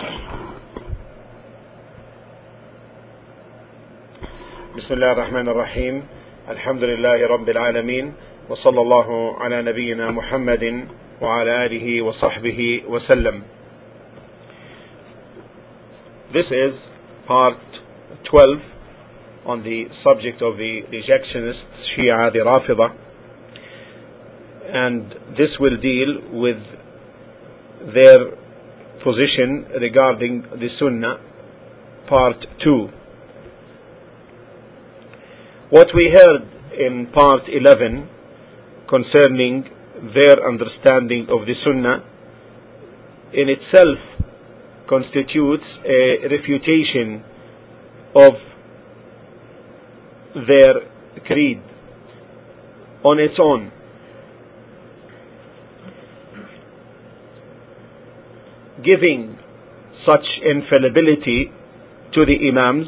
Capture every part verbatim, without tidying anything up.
بسم الله الرحمن الرحيم. الحمد لله رب العالمين، وصلى الله على نبينا محمد وعلى آله وصحبه وسلم. This is part twelve on the subject of the rejectionists, Shia, the Rafida, and this will deal with their position regarding the Sunnah, part two. What we heard in part eleven concerning their understanding of the Sunnah in itself constitutes a refutation of their creed on its own. Giving such infallibility to the Imams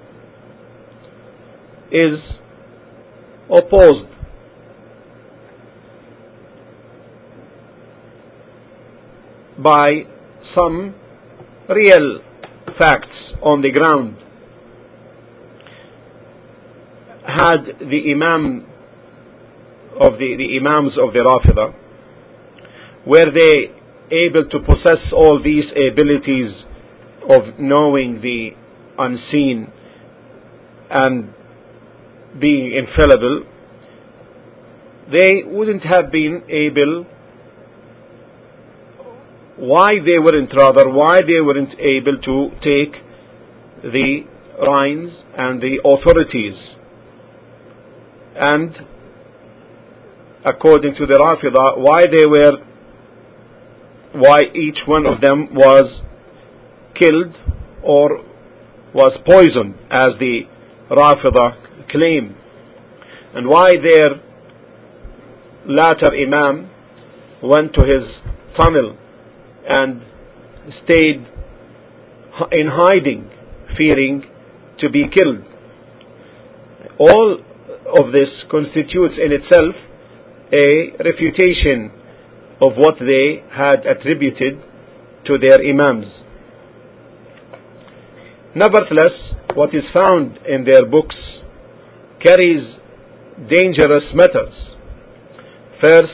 is opposed by some real facts on the ground. Had the Imam of the, the Imams of the Rafida, were they able to possess all these abilities of knowing the unseen and being infallible, they wouldn't have been able, why they weren't rather, why they weren't able to take the reins and the authorities. And according to the Rafida, why they were, why each one of them was killed or was poisoned, as the Rafida claim, and why their latter Imam went to his tunnel and stayed in hiding, fearing to be killed. All of this constitutes in itself a refutation of what they had attributed to their Imams. Nevertheless, what is found in their books carries dangerous matters. First,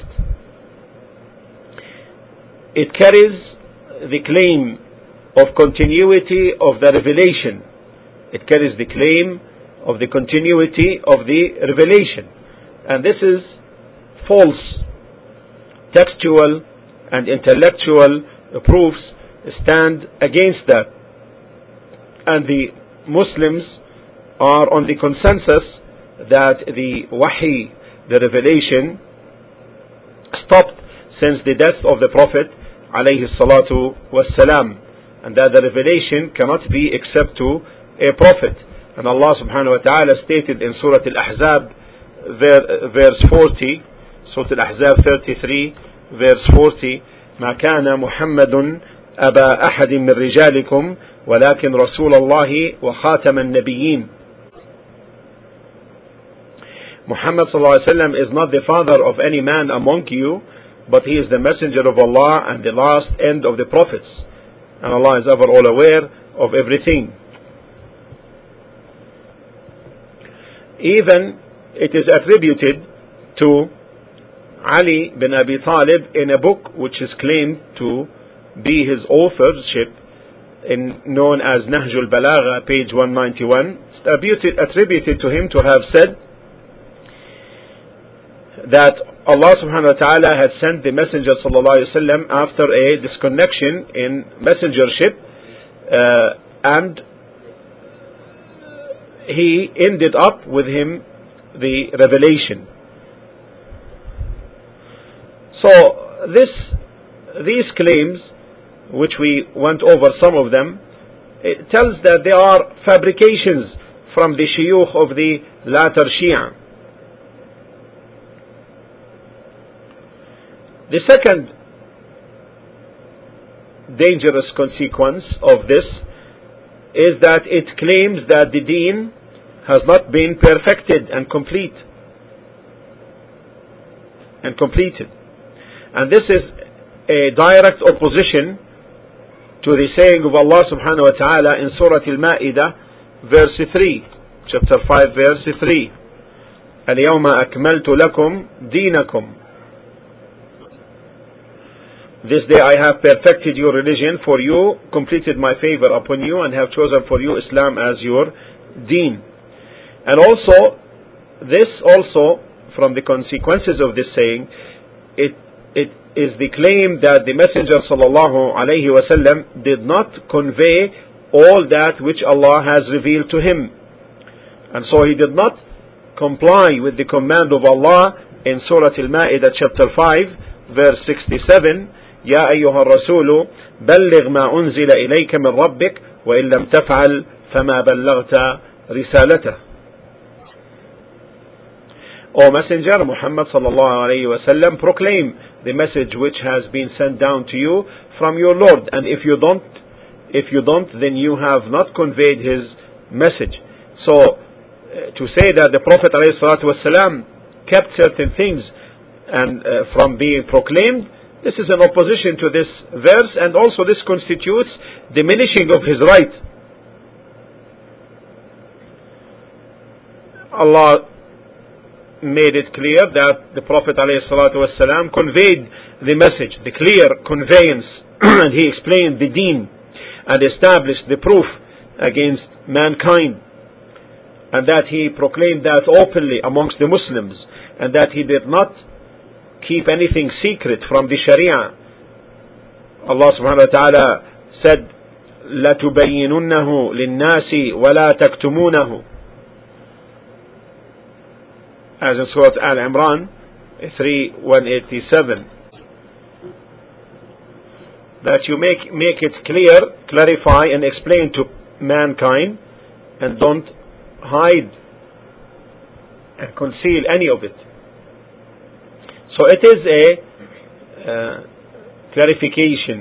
it carries the claim of continuity of the revelation. It carries the claim of the continuity of the revelation. And this is false. Textual and intellectual proofs stand against that. And the Muslims are on the consensus that the wahi, the revelation, stopped since the death of the Prophet alayhi salatu wassalam, and that the revelation cannot be except to a prophet. And Allah subhanahu wa ta'ala stated in Surah Al-Ahzab verse forty, Surah Al-Ahzab thirty-three verse forty, ما كان محمد أبا أحد من رجالكم ولكن رسول الله وخاتم النبيين. Muhammad sallallahu alaihi wasallam is not the father of any man among you, but he is the messenger of Allah and the last end of the prophets. And Allah is ever all aware of everything. Even it is attributed to Ali bin Abi Talib in a book which is claimed to be his authorship, in, known as Nahjul Balagha, page one ninety-one. It's attributed to him to have said that Allah subhanahu wa ta'ala had sent the Messenger sallallahu alayhi wa sallam after a disconnection in messengership, uh, and he ended up with him the revelation. So this, these claims, which we went over some of them, it tells that they are fabrications from the shuyukh of the latter Shia. The second dangerous consequence of this is that it claims that the deen has not been perfected and complete and completed. And this is a direct opposition to the saying of Allah subhanahu wa ta'ala in Surah Al-Ma'idah, verse three, chapter five, verse three. اليوم أكملت لكم دينكم. This day I have perfected your religion for you, completed my favor upon you, and have chosen for you Islam as your deen. And also, this also, from the consequences of this saying, it it is the claim that the Messenger sallallahu alaihi wasallam did not convey all that which Allah has revealed to him. And so he did not comply with the command of Allah in Surah Al-Ma'idah chapter five, verse sixty-seven, يا أيها الرسول بلغ ما أنزل إليك من ربك وإن لم تفعل فما بلغت رسالته. O Messenger Muhammad sallallahu alayhi wa sallam, proclaim the message which has been sent down to you from your Lord, and if you don't, if you don't, then you have not conveyed his message. So, uh, to say that the Prophet alayhi salatu wasalam kept certain things and uh, from being proclaimed, this is an opposition to this verse, and also this constitutes diminishing of his right. Allah made it clear that the Prophet ﷺ conveyed the message, the clear conveyance, and he explained the deen and established the proof against mankind, and that he proclaimed that openly amongst the Muslims, and that he did not keep anything secret from the Sharia. Allah subhanahu wa ta'ala said, لَتُبَيِّنُنَّهُ لِلنَّاسِ وَلَا تَكْتُمُونَهُ, as in Surah Al-Imran three one eighty-seven, that you make, make it clear, clarify and explain to mankind, and don't hide and conceal any of it. So it is a uh, clarification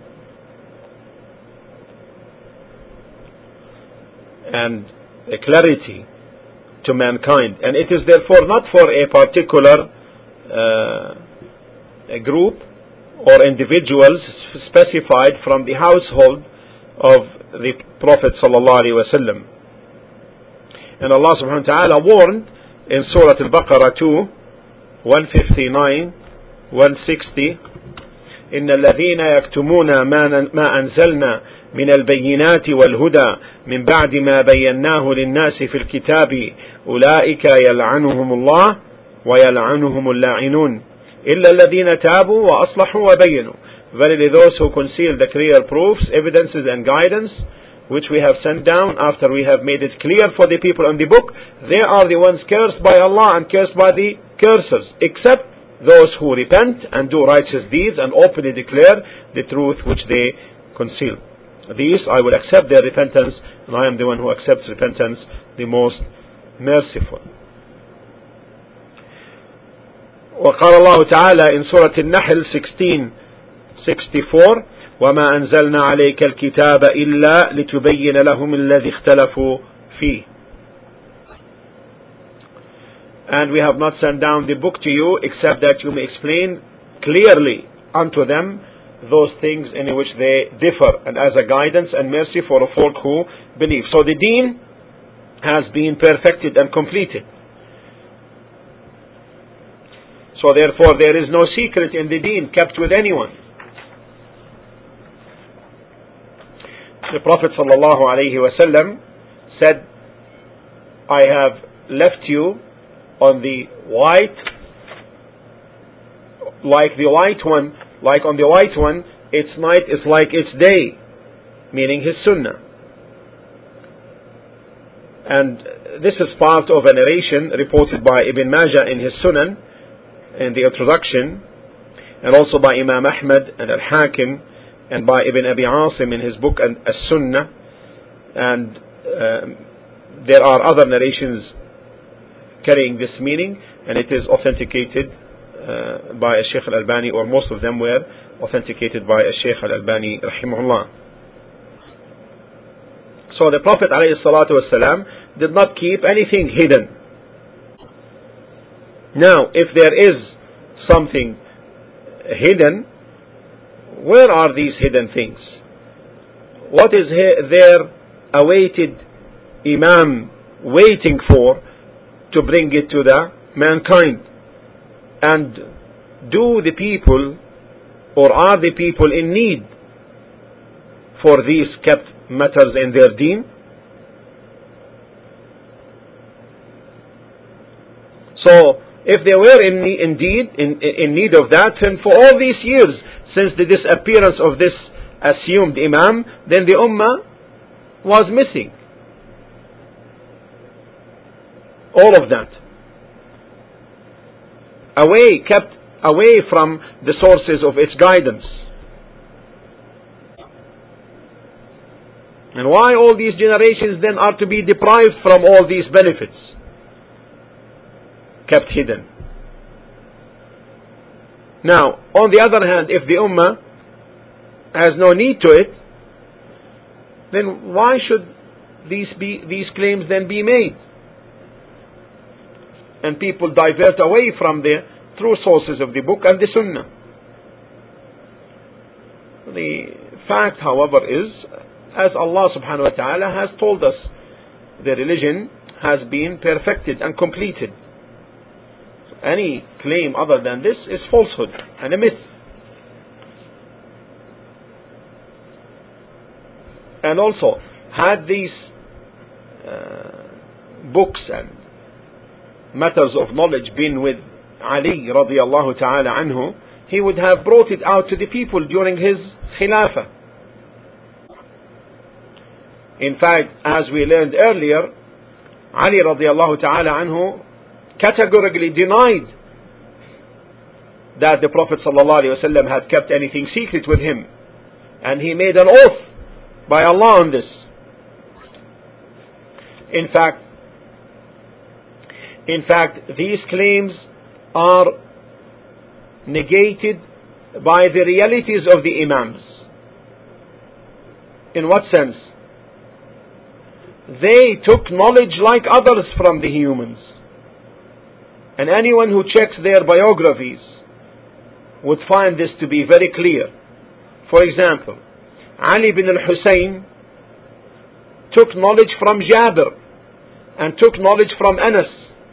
and a clarity to mankind, and it is therefore not for a particular uh, a group or individuals specified from the household of the Prophet sallallahu alaihi wasallam. And Allah subhanahu wa ta'ala warned in Surah Al-Baqarah two, one fifty-nine, one sixty, إن الذين يكتمون ما أنزلنا من البينات والهدى من بعد ما بيناه للناس في الكتاب أولئك يلعنهم الله ويلعنهم اللاعنون إلا الذين تابوا وأصلحوا وبينوا. Verily those who conceal the clear proofs, evidences and guidance which we have sent down after we have made it clear for the people in the book, they are the ones cursed by Allah and cursed by the cursers, except those who repent and do righteous deeds and openly declare the truth which they conceal. These I will accept their repentance, and I am the one who accepts repentance, the most merciful. وقال الله تعالى in Surah Al-Nahl sixteen sixty-four, وما أنزلنا عليك الكتاب إلا لتبين لهم الذي اختلفوا فيه. And we have not sent down the book to you except that you may explain clearly unto them those things in which they differ, and as a guidance and mercy for a folk who believe. So the deen has been perfected and completed. So therefore there is no secret in the deen kept with anyone. The Prophet sallallahu alaihi wasallam said, I have left you on the white, like the white one, like on the white one, its night is like its day, meaning his sunnah. And this is part of a narration reported by Ibn Majah in his Sunan, in the introduction, and also by Imam Ahmad and Al-Hakim, and by Ibn Abi Asim in his book As-Sunnah. And um, there are other narrations carrying this meaning, and it is authenticated uh, by Shaykh Al-Albani, or most of them were authenticated by Shaykh Al-Albani rahimahullah. So the Prophet ﷺ did not keep anything hidden. Now, if there is something hidden, where are these hidden things? what is their awaited Imam waiting for to bring it to the mankind? And do the people, or are the people in need for these kept matters in their deen? So, if they were in, indeed in, in need of that, then for all these years, since the disappearance of this assumed Imam, then the Ummah was missing. All of that. Away, kept away from the sources of its guidance. And why all these generations then are to be deprived from all these benefits? Kept hidden. Now, on the other hand, if the Ummah has no need to it, then why should these be these claims then be made? And people divert away from the true sources of the book and the Sunnah. The fact, however, is, as Allah subhanahu wa ta'ala has told us, the religion has been perfected and completed. Any claim other than this is falsehood and a myth. And also, had these uh, books and matters of knowledge been with Ali radiallahu ta'ala anhu, he would have brought it out to the people during his khilafah. In fact, as we learned earlier, Ali radiallahu ta'ala anhu categorically denied that the Prophet sallallahu alaihi wasallam had kept anything secret with him, and he made an oath by Allah on this. In fact, in fact, these claims are negated by the realities of the Imams. In what sense? They took knowledge like others from the humans. And anyone who checks their biographies would find this to be very clear. For example, Ali bin al-Hussein took knowledge from Jabir and took knowledge from Anas.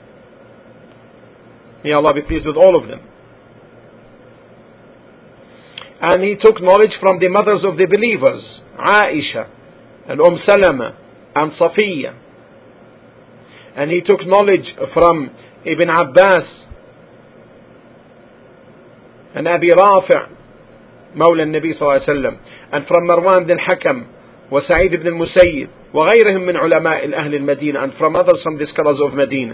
May Allah be pleased with all of them. And he took knowledge from the mothers of the believers, Aisha and Umm Salama and Safiya. And he took knowledge from Ibn Abbas and Abi Rafi' مولى النبي صلى الله عليه وسلم, and from Marwan bin Hakam وسعيد بن المسيب وغيرهم من علماء الأهل المدينة, and from others from the scholars of Medina,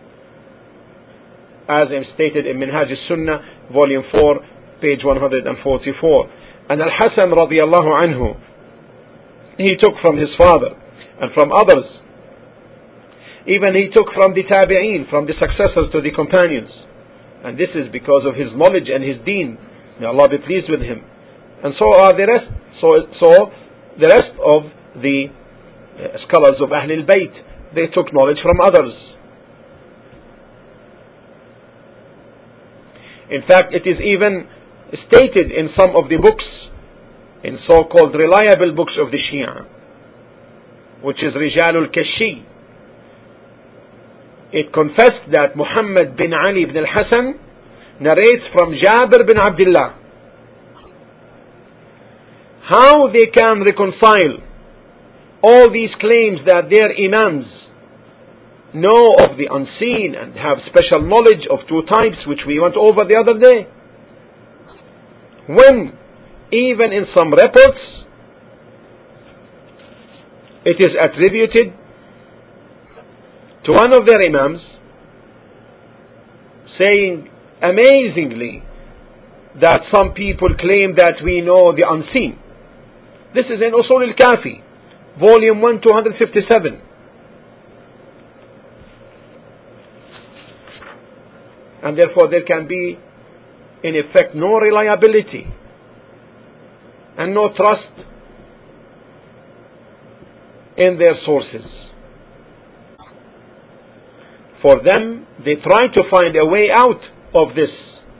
as stated in Minhaj al-Sunnah volume four page one hundred forty-four. And Al-Hasan radiallahu anhu, he took from his father and from others. Even he took from the tabi'een, from the successors to the companions. And this is because of his knowledge and his deen. May Allah be pleased with him. And so are the rest. So, so the rest of the uh, scholars of Ahlul Bayt, they took knowledge from others. In fact, it is even stated in some of the books, in so-called reliable books of the Shia, which is Rijalul Kashi. It confessed that Muhammad bin Ali bin al-Hasan narrates from Jabir bin Abdullah. How they can reconcile all these claims that their imams know of the unseen and have special knowledge of two types, which we went over the other day, when even in some reports it is attributed to one of their imams saying amazingly that some people claim that we know the unseen. This is in Usul al-Kafi, volume one, two hundred fifty-seven. And therefore there can be in effect no reliability and no trust in their sources. For them, they try to find a way out of this.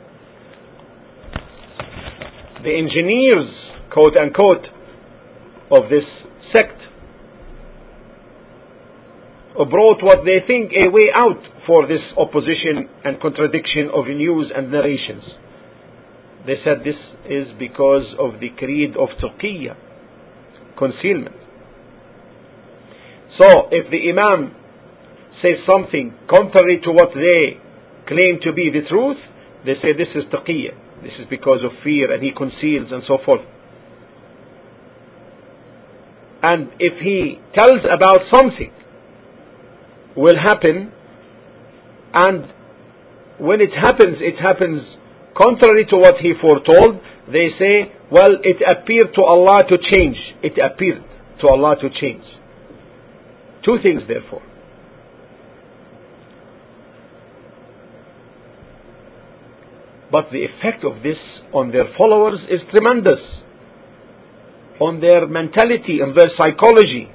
The engineers, quote unquote, of this sect, brought what they think a way out for this opposition and contradiction of news and narrations. They said this is because of the creed of taqiyya, concealment. So if the Imam says something contrary to what they claim to be the truth, they say this is taqiyya, this is because of fear, and he conceals and so forth. And if he tells about something will happen, and when it happens, it happens contrary to what he foretold, they say, well, it appeared to Allah to change. It appeared to Allah to change. Two things, therefore. But the effect of this on their followers is tremendous, on their mentality and their psychology.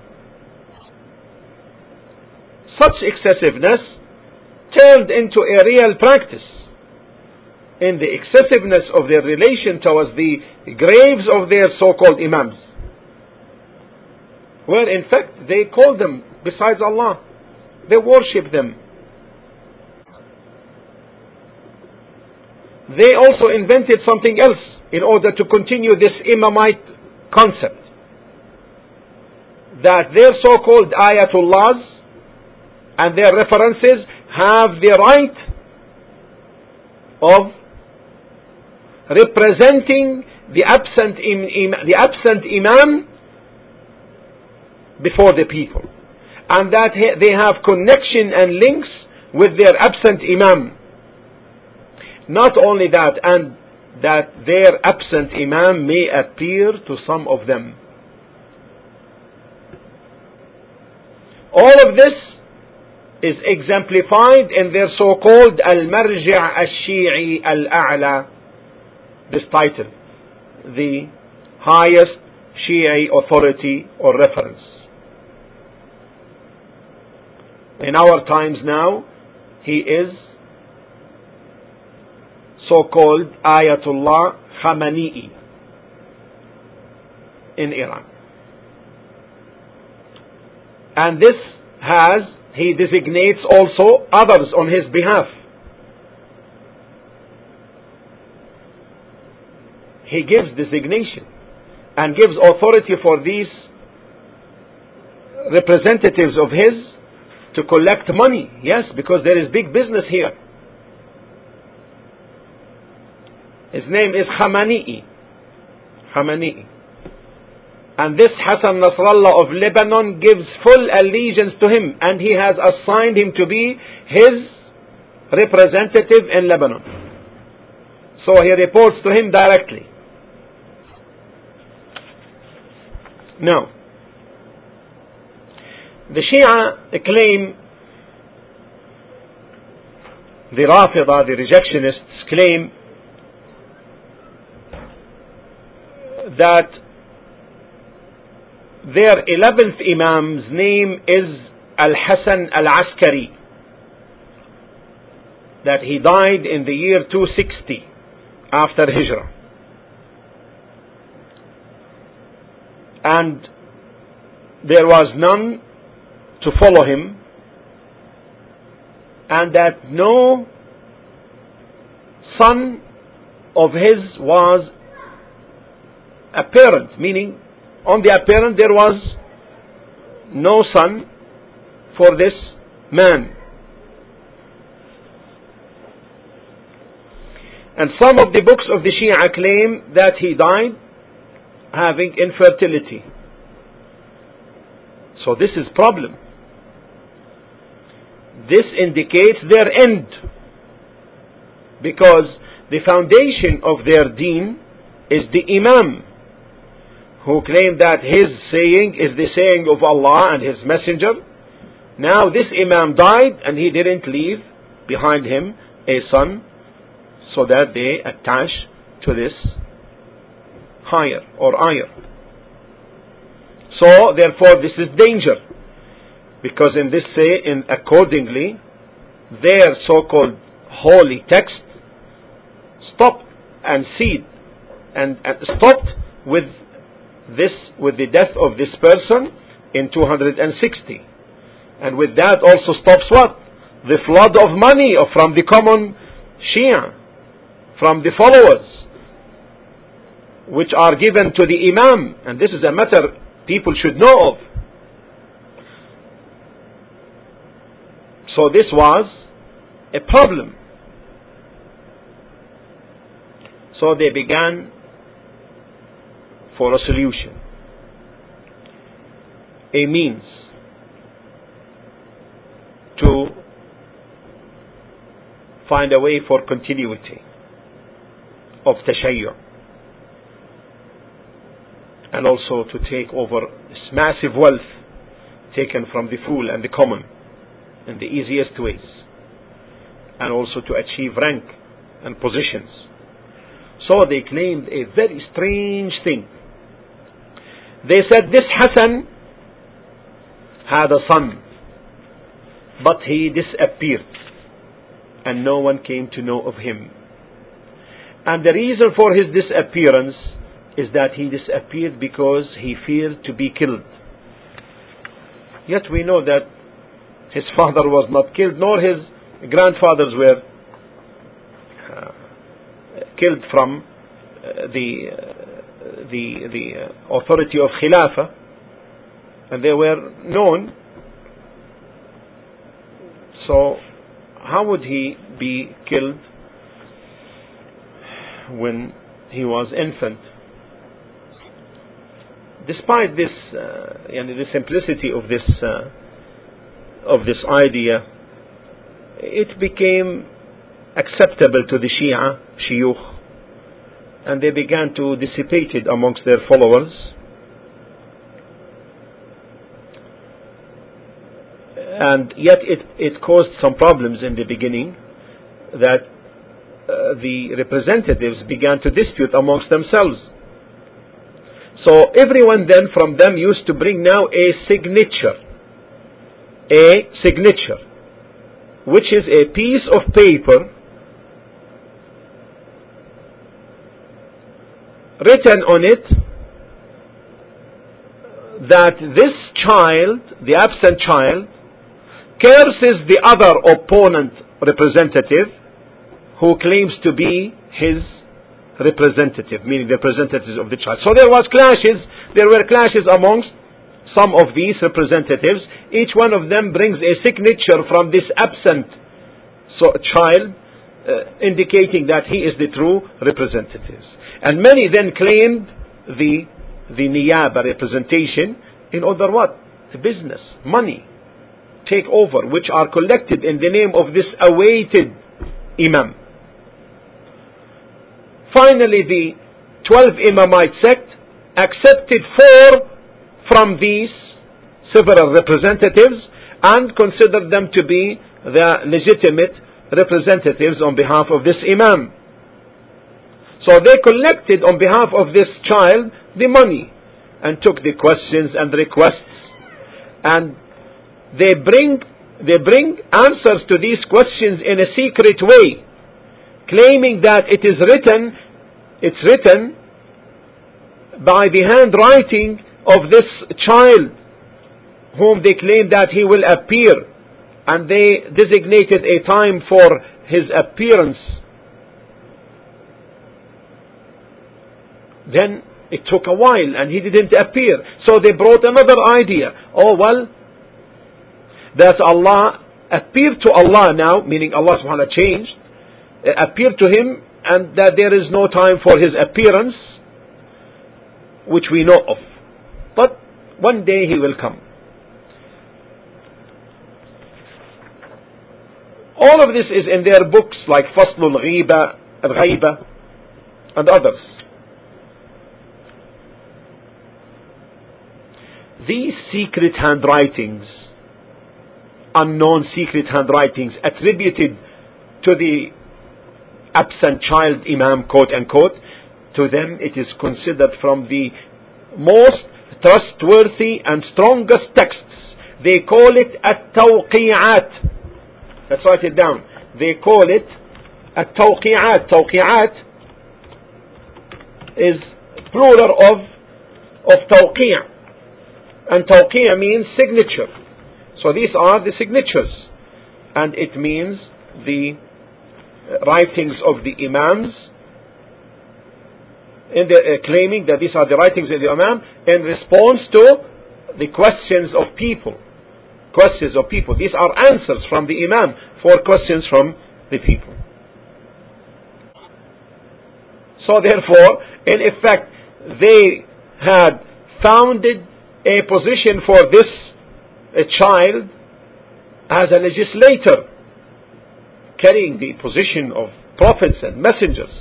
Such excessiveness turned into a real practice in the excessiveness of their relation towards the graves of their so-called Imams, where in fact they call them besides Allah, they worship them. They also invented something else in order to continue this Imamite concept, that their so-called Ayatullahs and their references have the right of representing the absent im, im, the absent Imam before the people, and that they have connection and links with their absent Imam. Not only that, and that their absent Imam may appear to some of them. All of this is exemplified in their so-called Al-Marji' Al-Shi'i Al-A'la, this title, the highest Shi'i authority or reference. In our times now, he is so-called Ayatollah Khamenei in Iran. And this has, he designates also others on his behalf. He gives designation and gives authority for these representatives of his to collect money. Yes, because there is big business here. His name is Khamenei. Khamenei. And this Hassan Nasrallah of Lebanon gives full allegiance to him, and he has assigned him to be his representative in Lebanon. So he reports to him directly. Now, the Shia claim, the Rafida, the rejectionists claim that their eleventh Imam's name is Al-Hasan Al-Askari, that he died in the year two sixty after Hijrah. And there was none to follow him, and that no son of his was apparent, meaning on the apparent there was no son for this man. And some of the books of the Shia claim that he died having infertility. So this is problem. This indicates their end, because the foundation of their deen is the Imam, who claim that his saying is the saying of Allah and his messenger. Now this Imam died and he didn't leave behind him a son, so that they attach to this higher or ayah. So therefore this is danger, because in this say, in accordingly, their so-called holy text stopped and ceased and, and stopped with this with the death of this person in two hundred sixty. And with that also stops what? The flood of money from the common Shia, from the followers, which are given to the Imam. And this is a matter people should know of. So this was a problem. So they began for a solution, a means to find a way for continuity of tashayyu, and also to take over this massive wealth taken from the fool and the common in the easiest ways, and also to achieve rank and positions. So they claimed a very strange thing. They said this Hassan had a son, but he disappeared and no one came to know of him. And the reason for his disappearance is that he disappeared because he feared to be killed. Yet we know that his father was not killed, nor his grandfathers were uh, killed from uh, the uh, the the uh, authority of Khilafah, and they were known. So how would he be killed when he was infant? Despite this, uh, and the simplicity of this uh, of this idea, it became acceptable to the Shia, Shiyukh, and they began to dissipate it amongst their followers. And yet it, it caused some problems in the beginning, that uh, the representatives began to dispute amongst themselves. So everyone then from them used to bring now a signature, a signature, which is a piece of paper written on it that this child, the absent child, curses the other opponent representative who claims to be his representative, meaning the representatives of the child. So there was clashes, there were clashes amongst some of these representatives. Each one of them brings a signature from this absent so child, uh, indicating that he is the true representative. And many then claimed the the niyaba, representation, in order what? The business, money, take over, which are collected in the name of this awaited Imam. Finally, the twelve Imamite sect accepted four from these several representatives and considered them to be the legitimate representatives on behalf of this Imam. So they collected on behalf of this child the money and took the questions and requests, and they bring they bring answers to these questions in a secret way, claiming that it is written it's written by the handwriting of this child, whom they claim that he will appear, and they designated a time for his appearance. Then it took a while and he didn't appear. So they brought another idea. Oh well, that Allah appeared to Allah now, meaning Allah subhanahu wa ta'ala changed, appeared to him, and that there is no time for his appearance, which we know of. But one day he will come. All of this is in their books like Faslul Ghiba, Al-Ghaiba, and others. These secret handwritings, unknown secret handwritings attributed to the absent child Imam, quote unquote, to them it is considered from the most trustworthy and strongest texts. They call it at-tawqi'at. Let's write it down. They call it at-tawqi'at. Tawqi'at is plural of of tawqi'. And tawqi' means signature. So these are the signatures. And it means the writings of the imams, in the, uh, claiming that these are the writings of the imam in response to the questions of people. Questions of people. These are answers from the imam for questions from the people. So therefore, in effect, they had founded a position for this a child as a legislator, carrying the position of prophets and messengers.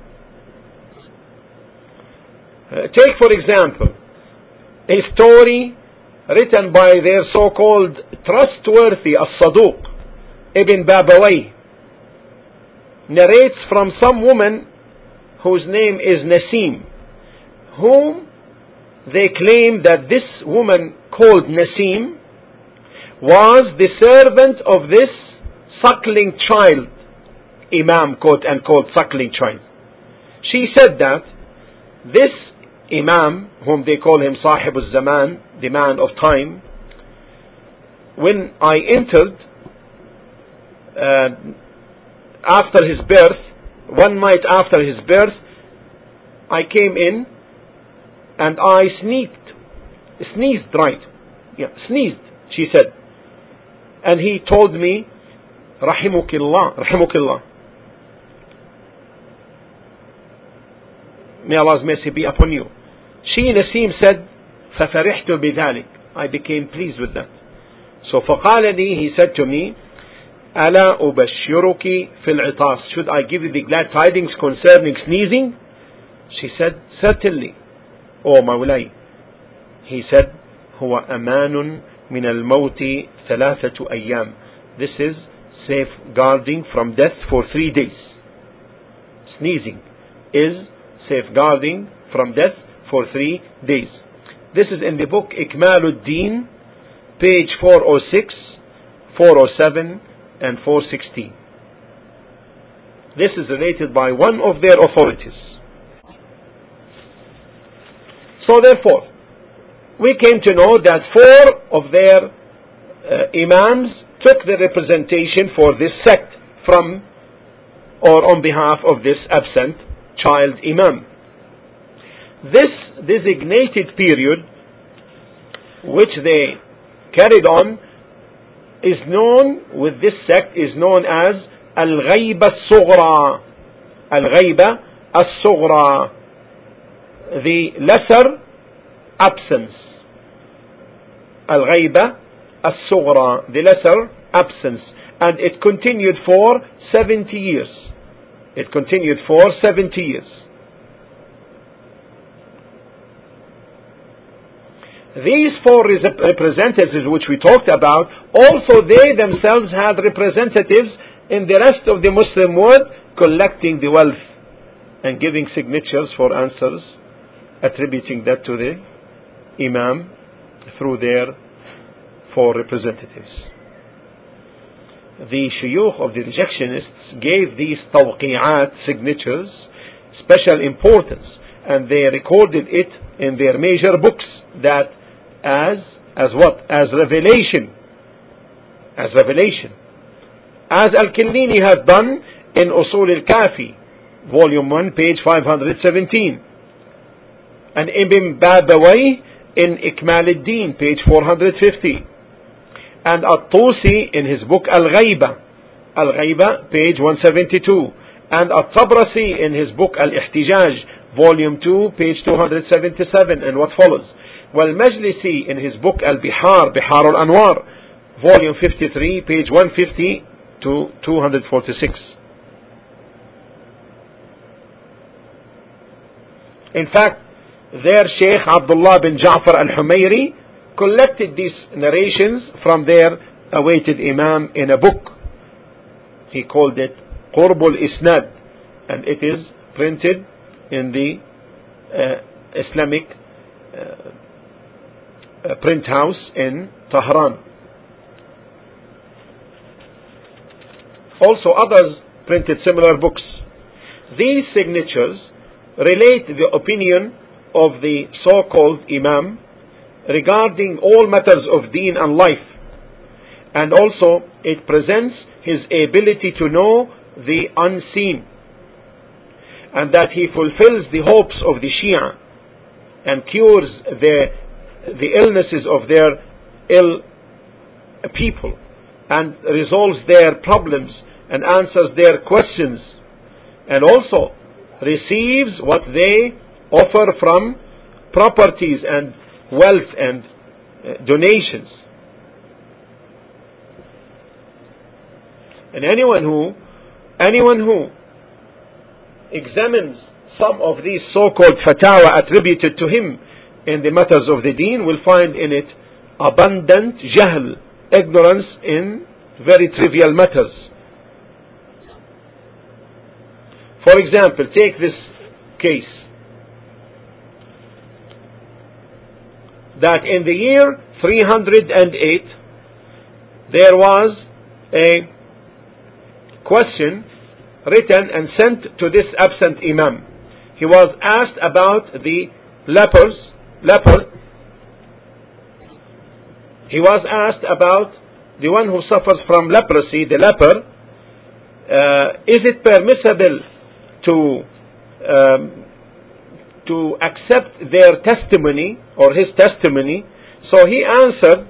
Uh, take for example a story written by their so-called trustworthy as-Saduq Ibn Babawayh, narrates from some woman whose name is Nasim, whom they claim that this woman called Nasim was the servant of this suckling child, Imam, quote unquote, suckling child. She said that this Imam, whom they call him Sahib al-Zaman, the man of time, when I entered uh, after his birth, one night after his birth, I came in and I sneezed, sneezed, right? Yeah, sneezed, she said. And he told me, Rahimukillah, Rahimukillah. May Allah's mercy be upon you. She, Nasim, said, فَفَرِحْتُ بِذَلِكَ. I became pleased with that. So فَقَالَ لي, he said to me, أَلَا أُبَشِّرُكِ فِي الْعِطَاسِ. Should I give you the glad tidings concerning sneezing? She said, certainly, O Mawlay. He said, هو أمان من الموت ثلاثة أيام. This is safeguarding from death for three days. Sneezing is safeguarding from death for three days. This is in the book Ikmaluddin, page four oh six, four oh seven, and four sixteen. This is related by one of their authorities. So therefore, we came to know that four of their uh, imams took the representation for this sect from or on behalf of this absent child imam. This designated period which they carried on is known with this sect is known as Al-Ghayba As-Sughra. Al-Ghayba As-Sughra, the lesser absence. Al-Ghayba As-Sughra, the lesser absence. And it continued for seventy years. It continued for seventy years. These four representatives which we talked about, also they themselves had representatives in the rest of the Muslim world, collecting the wealth and giving signatures for answers, attributing that to the Imam through their four representatives. The shuyukh of the rejectionists gave these tawqi'at signatures special importance, and they recorded it in their major books that as as what? As revelation. As revelation. As Al-Killini has done in Usul Al-Kafi, volume one, page five hundred seventeen. And Ibn Babawayh in Ikmal al-Din, page four hundred fifty. And At-Tusi in his book Al-Ghayba, Al-Ghayba, page one seventy-two. And At-Tabrasi in his book Al-Ihtijaj, volume two, page two hundred seventy-seven, and what follows. Wal-Majlisi in his book Al-Bihar, Bihar al-Anwar, volume fifty-three, page one fifty to two forty-six. In fact, their Sheikh Abdullah bin Ja'far al-Humayri collected these narrations from their awaited Imam in a book. He called it Qurb al-Isnad, and it is printed in the uh, Islamic uh, uh, print house in Tehran. Also others printed similar books. These signatures relate the opinion of the so-called Imam regarding all matters of deen and life. And also it presents his ability to know the unseen, and that he fulfills the hopes of the Shia and cures the, the illnesses of their ill people and resolves their problems and answers their questions, and also receives what they offer from properties and wealth and uh, donations. And anyone who anyone who examines some of these so-called fatwa attributed to him in the matters of the deen will find in it abundant jahl, ignorance in very trivial matters. For example, take this case, that in the year three hundred eight there was a question written and sent to this absent Imam. He was asked about the lepers, leper. He was asked about the one who suffers from leprosy, the leper. Uh, is it permissible to um, to accept their testimony or his testimony? So he answered,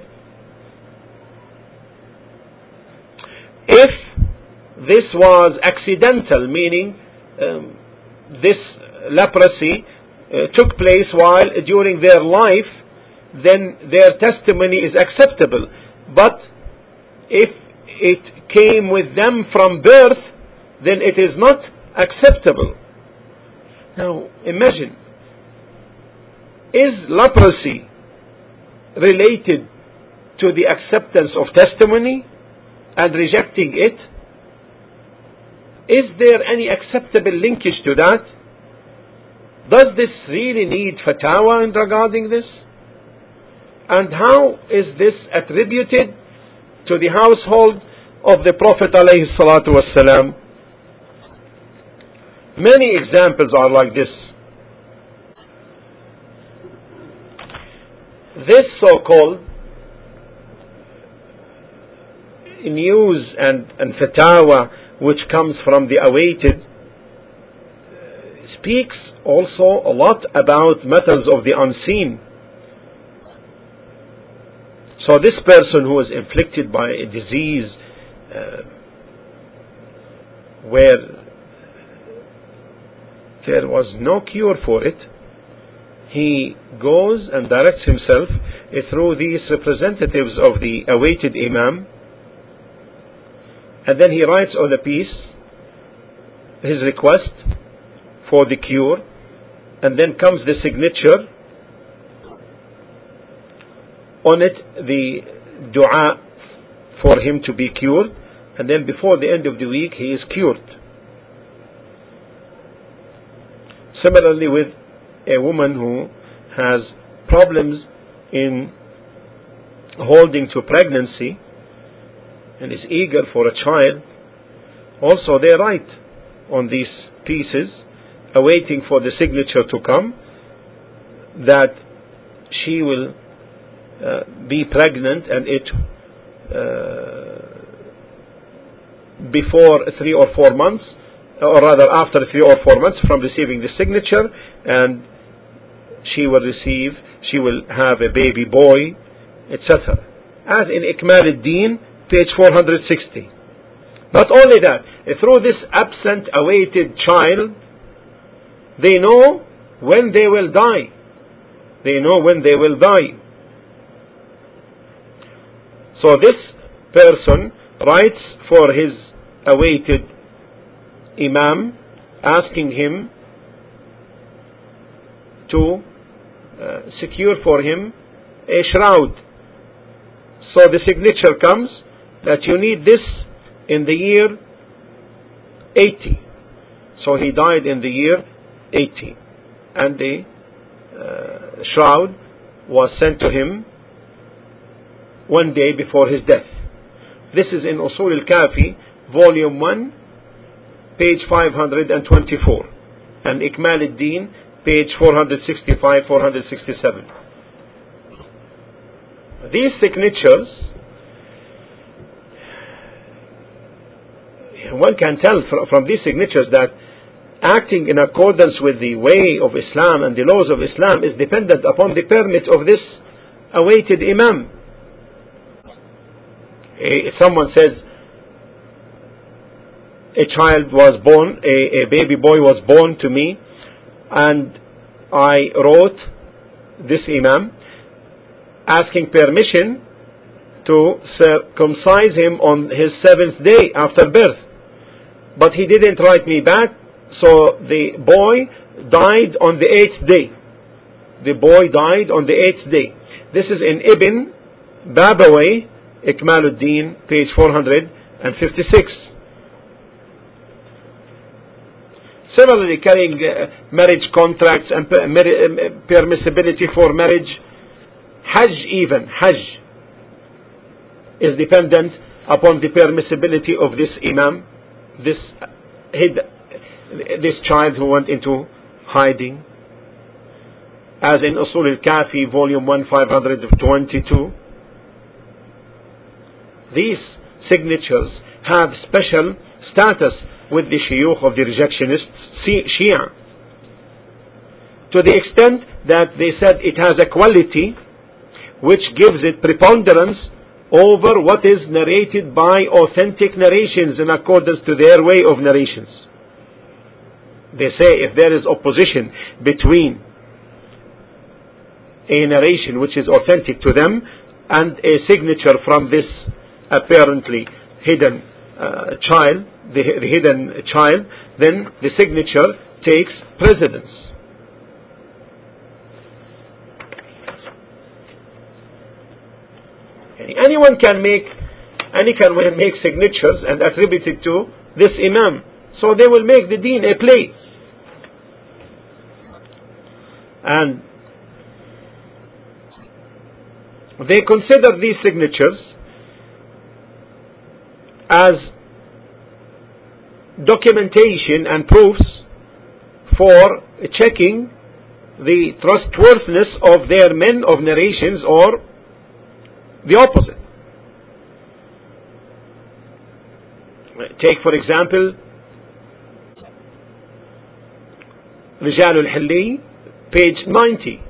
if this was accidental, meaning um, this leprosy uh, took place while during their life, then their testimony is acceptable. But if it came with them from birth, then it is not acceptable. Now imagine, is leprosy related to the acceptance of testimony and rejecting it? Is there any acceptable linkage to that? Does this really need fatwa regarding this? And how is this attributed to the household of the Prophet alayhi salatu wassalam? Many examples are like this. This so-called news and, and fatwa which comes from the awaited speaks also a lot about matters of the unseen. So this person who was inflicted by a disease uh, where there was no cure for it, he goes and directs himself uh, through these representatives of the awaited Imam, and then he writes on a piece his request for the cure, and then comes the signature on it, the dua for him to be cured, and then before the end of the week he is cured. Similarly with a woman who has problems in holding to pregnancy and is eager for a child, also they write on these pieces, awaiting for the signature to come, that she will uh, be pregnant and it uh, before three or four months, or rather after three or four months from receiving the signature, and she will receive, she will have a baby boy, et cetera. As in Ikmal al-Din, page four hundred sixty. Not only that, through this absent awaited child, they know when they will die. They know when they will die. So this person writes for his awaited Imam, asking him to uh, secure for him a shroud. So the signature comes that you need this in the year eighty. So he died in the year eighty, and the uh, shroud was sent to him one day before his death. This is in Usul al-Kafi, volume one, page five hundred twenty-four, and Ikmal al-Din, page four sixty-five, four sixty-seven. These signatures, one can tell from these signatures that acting in accordance with the way of Islam and the laws of Islam is dependent upon the permit of this awaited Imam. If someone says a child was born, a, a baby boy was born to me, and I wrote this Imam asking permission to circumcise him on his seventh day after birth, but he didn't write me back, so the boy died on the eighth day. The boy died on the eighth day. This is in Ibn Babawayh, Ikmaluddin, page four fifty-six. Similarly, carrying uh, marriage contracts and per- mer- permissibility for marriage, Hajj even, Hajj is dependent upon the permissibility of this Imam, this hid, this child who went into hiding, as in Usul al-Kafi, volume one, five twenty-two. These signatures have special status with the shuyukh of the rejectionists Shia, to the extent that they said it has a quality which gives it preponderance over what is narrated by authentic narrations in accordance to their way of narrations. They say if there is opposition between a narration which is authentic to them and a signature from this apparently hidden uh, child, the, the hidden child, then the signature takes precedence. Anyone can make, any can make signatures and attribute it to this Imam. So they will make the deen a play. And they consider these signatures as documentation and proofs for checking the trustworthiness of their men of narrations, or the opposite. Take for example Rijal al-Hilli, page ninety.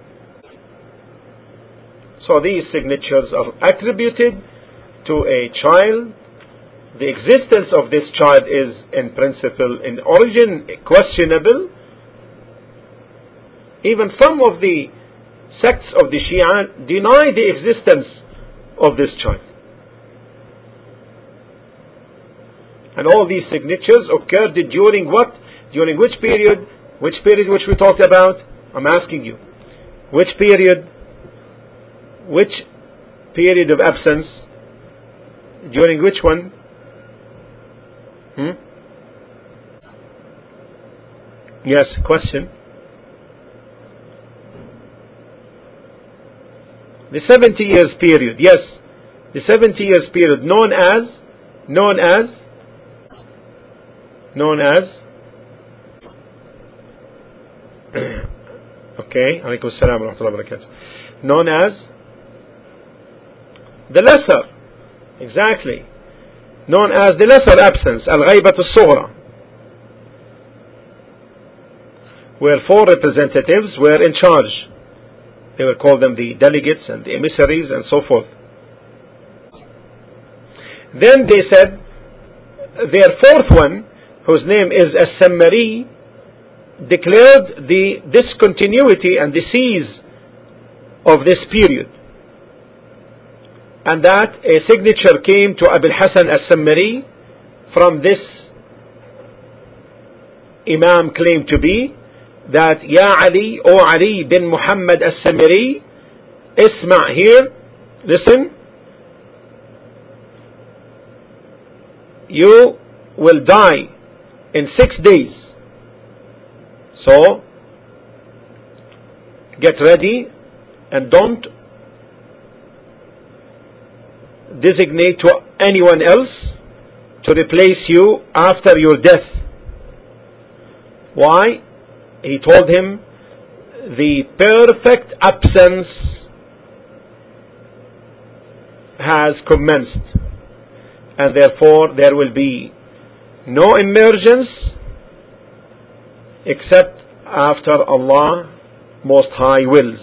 So these signatures are attributed to a child. The existence of this child is in principle, in origin, questionable. Even some of the sects of the Shia deny the existence of this child. And all these signatures occurred during what? During which period? Which period which we talked about? I'm asking you. Which period? Which period of absence? During which one? Hmm? Yes, question. The seventy years period. Yes, the seventy years period known as, known as, known as, okay, alaykum assalam wa rahmatullahi wa barakatuh. Known as the lesser, exactly, known as the lesser absence, al-ghaybat al-sughra, where four representatives were in charge. They will call them the delegates and the emissaries and so forth. Then they said their fourth one, whose name is As-Sammari, declared the discontinuity and the cease of this period, and that a signature came to Abil Hasan As-Sammari from this Imam claimed to be that Ya Ali, O Ali bin Muhammad As-Sammari, Isma' here, listen, you will die in six days. So get ready and don't designate to anyone else to replace you after your death. Why? He told him the perfect absence has commenced, and therefore there will be no emergence except after Allah Most High wills.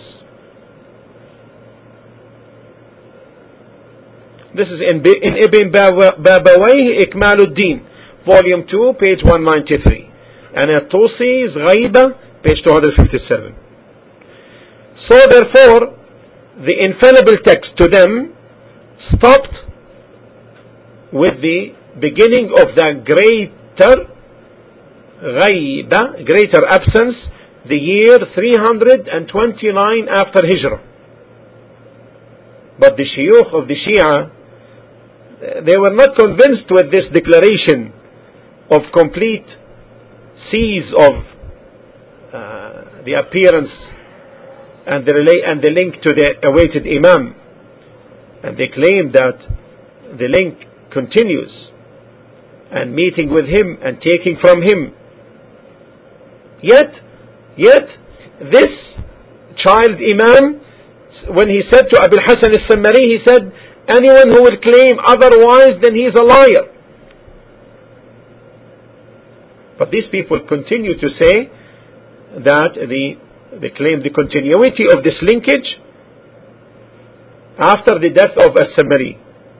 This is in, in Ibn Babawayh Ikmaluddin, volume two, page one ninety-three, and At-Tusi's Ghaiba, page two fifty-seven. So therefore, the infallible text to them stopped with the beginning of the greater Ghaiba, greater absence, the year three hundred twenty-nine after Hijrah. But the Shuyukh of the Shia, they were not convinced with this declaration of complete cease of uh, the appearance and the relay and the link to the awaited Imam, and they claim that the link continues, and meeting with him and taking from him. Yet, yet this child Imam, when he said to Abil Hasan al-Sammari, he said, anyone who will claim otherwise, then he is a liar. But these people continue to say that the, they claim the continuity of this linkage after the death of al-Sammari.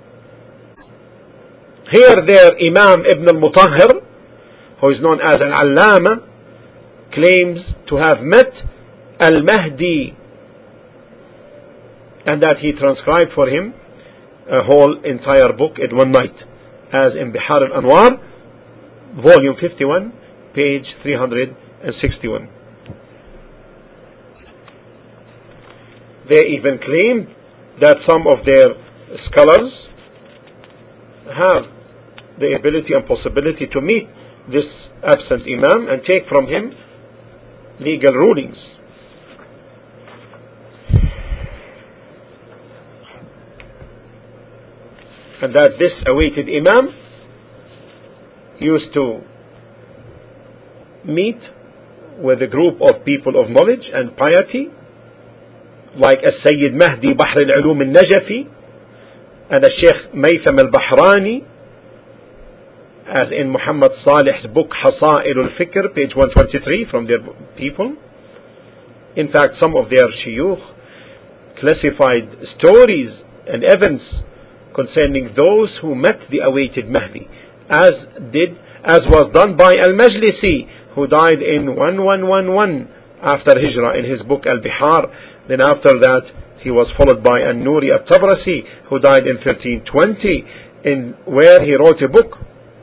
Here their Imam Ibn al-Mutahhir, who is known as al-Allama, claims to have met al-Mahdi, and that he transcribed for him a whole entire book in one night, as in Bihar al-Anwar, volume fifty-one, page three hundred sixty-one. They even claim that some of their scholars have the ability and possibility to meet this absent Imam and take from him legal rulings. And that this awaited Imam used to meet with a group of people of knowledge and piety, like As-Sayyid Mahdi Bahr al-Ulum al-Najafi and Al-Sheikh Maytham al-Bahrani, as in Muhammad Salih's book Hasa'il al-Fikr, page one twenty-three, from their people. In fact, some of their shuyukh classified stories and events concerning those who met the awaited Mahdi, as did as was done by Al-Majlisi, who died in eleven eleven after Hijrah in his book Al-Bihar. Then after that he was followed by An-Nuri At-Tabrasi, who died in thirteen twenty, in where he wrote a book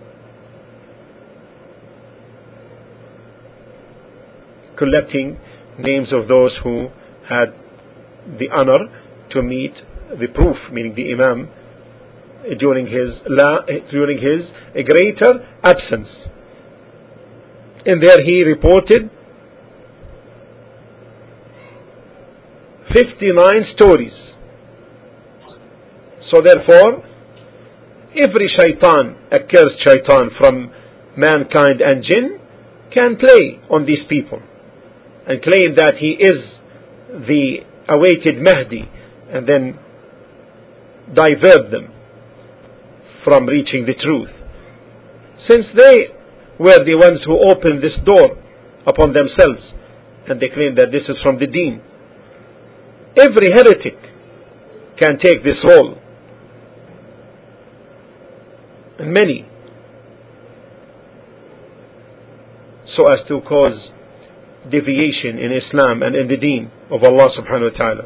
collecting names of those who had the honor to meet the proof, meaning the Imam, during his la, during his greater absence. And there he reported fifty-nine stories. So therefore, every shaitan, accursed shaitan from mankind and jinn, can play on these people and claim that he is the awaited Mahdi, and then divert them from reaching the truth, since they were the ones who opened this door upon themselves, and they claim that this is from the deen. Every heretic can take this role, and many, so as to cause deviation in Islam and in the deen of Allah subhanahu wa ta'ala.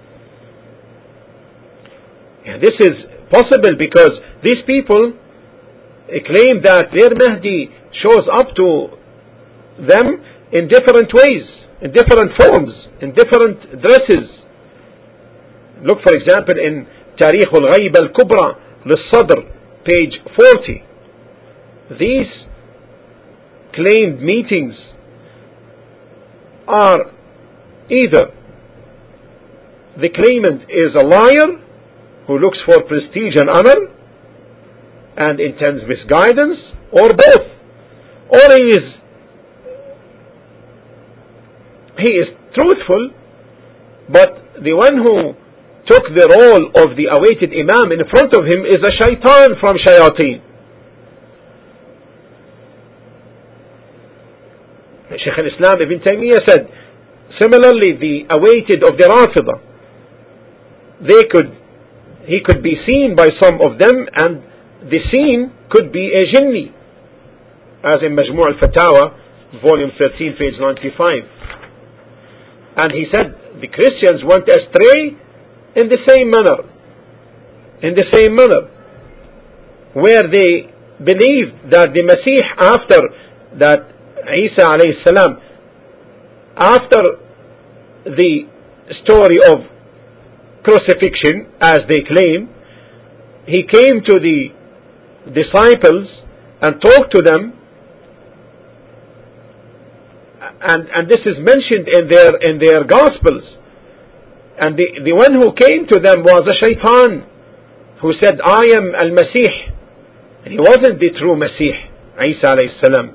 And this is possible because these people claim that their Mahdi shows up to them in different ways, in different forms, in different dresses. Look, for example, in Tarikh al-Ghaiba al-Kubra lil-Sadr, page forty. These claimed meetings are either the claimant is a liar who looks for prestige and honor and intends misguidance, or both, or he is he is truthful, but the one who took the role of the awaited Imam in front of him is a shaitan from shayateen. Shaykh al-Islam Ibn Taymiyyah said, similarly, the awaited of the Rafida, they could, he could be seen by some of them, and the scene could be a jinni, as in Majmu' al-Fatawa, volume thirteen, page ninety-five. And he said the Christians went astray in the same manner, in the same manner, where they believed that the Masih, after that Isa alayhi salam, after the story of crucifixion, as they claim, he came to the disciples and talked to them, and and this is mentioned in their in their Gospels, and the, the one who came to them was a shaitan who said, I am al-Masih, and he wasn't the true Masih, Isa alayhi salam.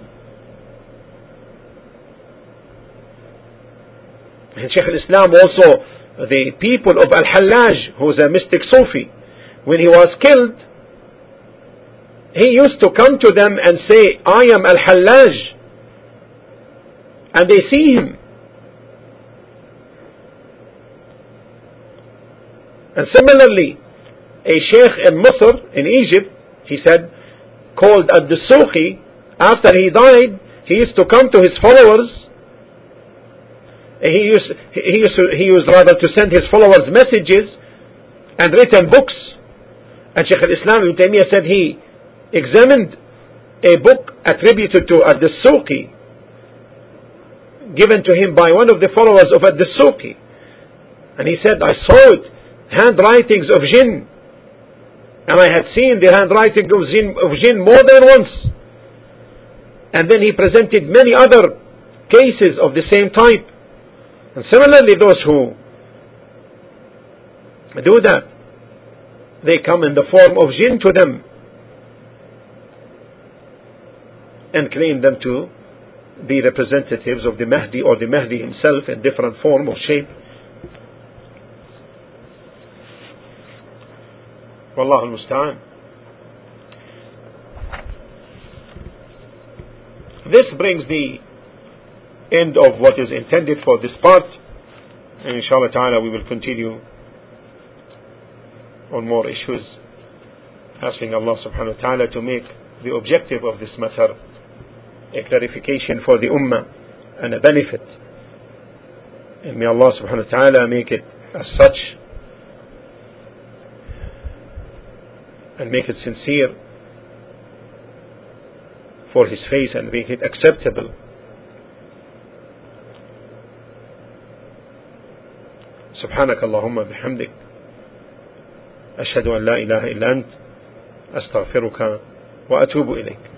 And Shaykh al-Islam also, the people of Al-Hallaj, who was a mystic Sufi, when he was killed, he used to come to them and say, I am Al-Hallaj, and they see him. And similarly, a sheikh in Misr, in Egypt, he said, called Ad-Dusuqi, after he died, he used to come to his followers. He used, he used, to, he used rather to send his followers messages and written books. And Shaykh al-Islam Ibn Taymiyyah said he examined a book attributed to Ad-Dusuqi, given to him by one of the followers of Ad-Dusuqi. And he said, I saw it, handwritings of jinn. And I had seen the handwriting of jinn, of jinn more than once. And then he presented many other cases of the same type. And similarly, those who do that, they come in the form of jinn to them and claim them to be representatives of the Mahdi or the Mahdi himself in different form or shape. Wallahu al-musta'an. This brings the end of what is intended for this part, and inshallah ta'ala we will continue on more issues, asking Allah subhanahu wa ta'ala to make the objective of this matter a clarification for the ummah and a benefit, and may Allah subhanahu wa ta'ala make it as such and make it sincere for His face and make it acceptable. سبحانك اللهم بحمدك أشهد أن لا إله إلا أنت أستغفرك وأتوب إليك.